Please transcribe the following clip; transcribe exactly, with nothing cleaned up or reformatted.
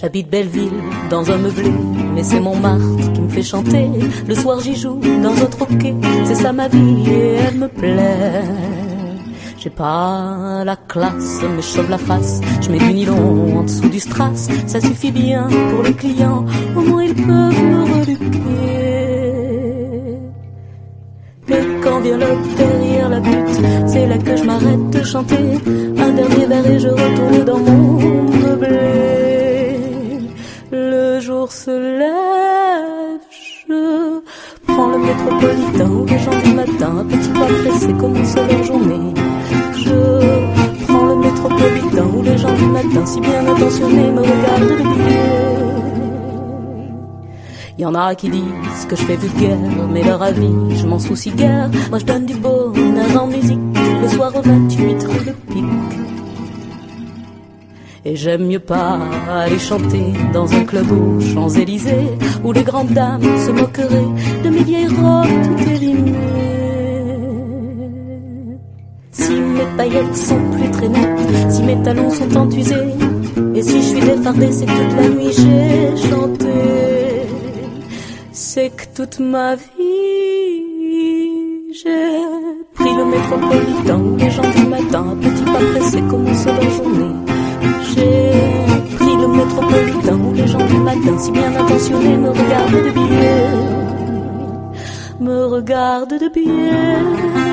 J'habite Belleville, dans un meublé, mais c'est Montmartre qui me fait chanter. Le soir j'y joue dans un troquet, c'est ça ma vie et elle me plaît. J'ai pas la classe, mais je sauve la face. Je mets du nylon en dessous du strass, ça suffit bien pour les clients, au moins ils peuvent me reluquer. Mais quand vient l'heure derrière la butte, c'est là que je m'arrête de chanter. Un dernier verre et je retourne dans mon meublé. Le jour se lève, je prends le métropolitain où les gens du matin, petit pas pressé, commencent leur journée. Je prends le métropolitain où les gens du matin, si bien intentionnés, me regardent de pied. Y en a qui disent que je fais vulgaire, mais leur avis, je m'en soucie guère. Moi je donne du bonheur en musique, le soir au vingt-huit rue de Pic. Et j'aime mieux pas aller chanter dans un club aux Champs-Élysées, où les grandes dames se moqueraient de mes vieilles robes toutes élimées. Si mes paillettes sont plus très nettes, si mes talons sont entusés, et si je suis défardée, c'est que toute la nuit j'ai chanté. C'est que toute ma vie j'ai pris le métropolitain où les gens du matin, à petits pas pressés, commencent leur journée. J'ai pris le métropolitain où les gens du matin, si bien intentionnés, me regardent de biais, me regardent de biais.